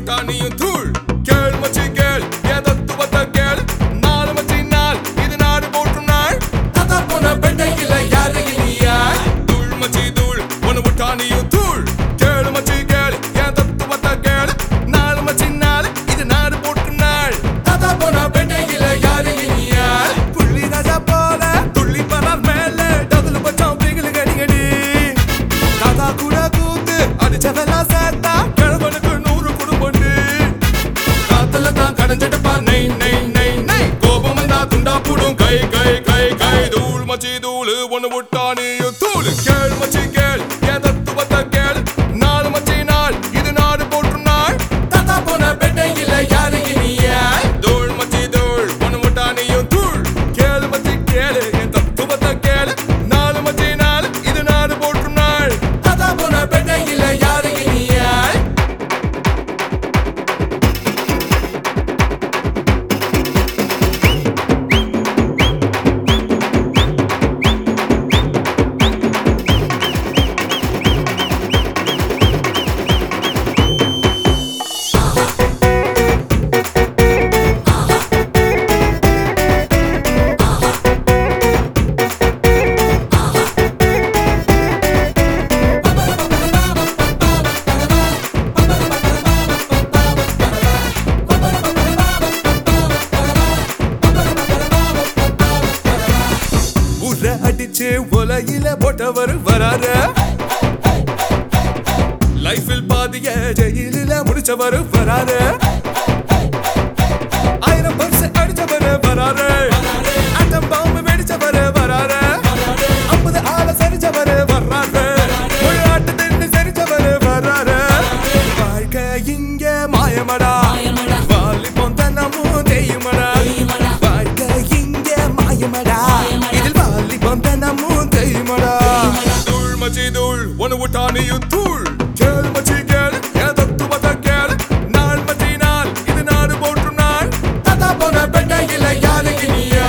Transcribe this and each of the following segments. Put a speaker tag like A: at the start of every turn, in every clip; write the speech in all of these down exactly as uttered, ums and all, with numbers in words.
A: விட்டா நீயும் தூள். கேள் மச்சி கேள் என் தத்துவத்தை கேள். நாலு மச்சி நாள் இது நாடு போற்றும் நாள். தாத்தா போன பெண்டையில யாரு இல்லையா? தூள் மச்சி தூள் ஒன்னு விட்டா நீயும் தூள். கேள் மச்சி கேள் என் தத்துவத்தை கேள். நாலு மச்சி நாள் இது நாடு போற்றும் நாள். தாத்தா போன பெண்டையில யாரு இல்லையா? புள்ளி ராஜா போல துள்ளி பரார் மேல டபுள் பச்சம் பிகிலு கடி கடி. தாத்தா கூட கூத்து அடிச்சவெல்லாம் சேர்த்தா கிழவனுக்கு நூறு குடும்பண்டு. காத்துல தான் கடைஞ்சிட்டப்பா நை நை நை நை. கோபம் வந்தா துண்டா போடும் கை கை கை கை. தூள் மச்சி தூள் ஒன்னு விட்டா நீயும் தூள். கேள் மச்சி கேள் என் தத்துவத்தை கேள். நாலு மச்சி நாள் இது நாடு போற்றும் நாள். தாத்தா போன பெண்டையில யாரு இல்லையா? தூள் மச்சி தூள் ஒன்னு விட்டா நீயும் தூள். கேள் மச்சி கேளு என் தத்துவத்தை கேளு. நாலு மச்சி நாள் இது நாடு போற்றும் நாள். தாத்தா போன பெண்டையில யாரு இல்லையா? ஊரை அடிச்சு உலகில போட்டவர் வராரு. லைஃபில் பாதிய ஜெயிலில முடிச்சவர் வராரு. ஆயிரம் பர்ஸ் அடிச்சவர் வராரு. அட்டம் பாம்பு வெடிச்சவர் வராரு. ஐம்பது ஆள சரிச்சவர் வர்றாரு. ஒரு ஆட்டு தின்னு சரிச்சவர் வராரு. வாழ்க்கை இங்க மாயமடா. வாலி பொந்தனமும் தெய்யுமடா. வாழ்க்கை இங்க மாயமடா. இதில் வாலி பொந்தனமும் தெய்யுமடா. தூள் மச்சி தூள் ஒன்னு விட்டா நீயும் தூள். கேள் மச்சி கேள் என் தத்துவத்தை கேள். நாள் மச்சி நாள் இது நாடு போற்றும் நாள். தாத்தா போன பெண்டையில யாரு இல்லையா?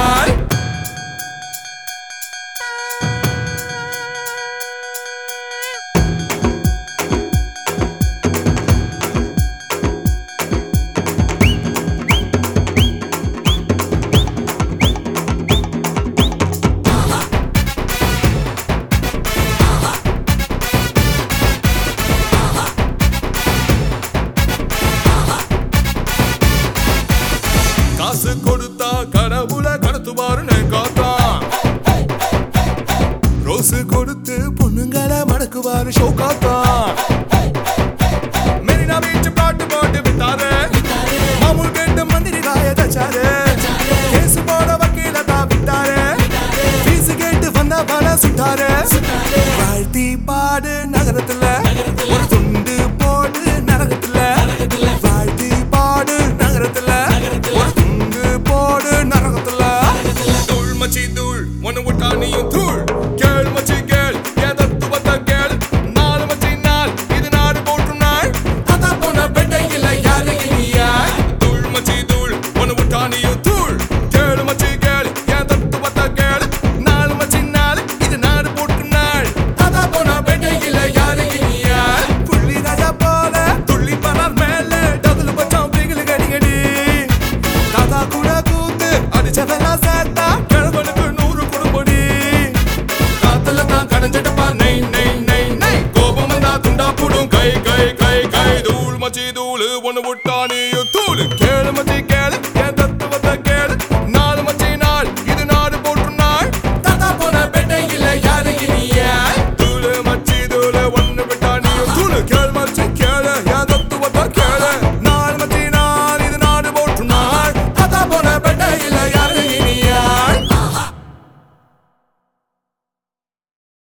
A: காசு கொடுத்தா கடவுள கடத்துவாருன்னு காத்தான். ரோசு கொடுத்து பொண்ணுங்களை மடக்குவாரு ஷோ காத்தான். மெரினா பீச் பாட்டு பாட்டு வித்தாரு. மாமூல் கேட்டு மந்திரி காய தச்சாரு. கேசு போட வக்கீல தான் விட்டாரு. பீசு கேட்டு வந்த பல சுட்டாரு. வாழ்த்தி பாடு நகரத்துல ஒரு துண்டு போடு நரகத்துல. வாழ்த்தி பாடு நகரத்துல ஒரு துண்டு போடு நரகத்துல. தூள் மச்சி தூள் ஒன்னு விட்டா நீயும் தூள். கேள் மச்சி கேள் என் தத்துவத்தை கேள். நாலு மச்சி நாள் இது நாடு போற்றும் நாள். தாத்தா போன பெண்டையில யாரு இல்லையா? தூள் மச்சி தூள் ஒன்னு விட்டா நீயும் தூள். கேள் மச்சி கேள் என் தத்துவத்தை கேள். நாலு மச்சி நாள் இது நாடு போற்றும் நாள். தாத்தா போன பெண்டையில யாரு இல்லையா? புள்ளி ராஜா போல துள்ளி பரார் மேல டபுள் பச்சம் பிகிலு கடி கடி. தாத்தா கூட கூத்து அடிச்சவெல்லாம் சேர்த்தா கிழவனுக்கு நூறு குடும்படி. காத்துல தான் கடைஞ்சிட்டப்பா நை நை நை நை. கோபம் வந்தா துண்டா போடும் கை கை கை கை. தூள் மச்சி தூள் ஒன்னு விட்டா நீயும் தூள். கேளு மச்சி கேளு என் தத்துவத்தை கேளு. நாலு மச்சி நாள் இது நாடு போற்றும் நாள். தாத்தா போன பெண்டையில யாரு இல்லையா? தூள் மச்சி தூள் ஒன்னு விட்டா நீயும் தூள்.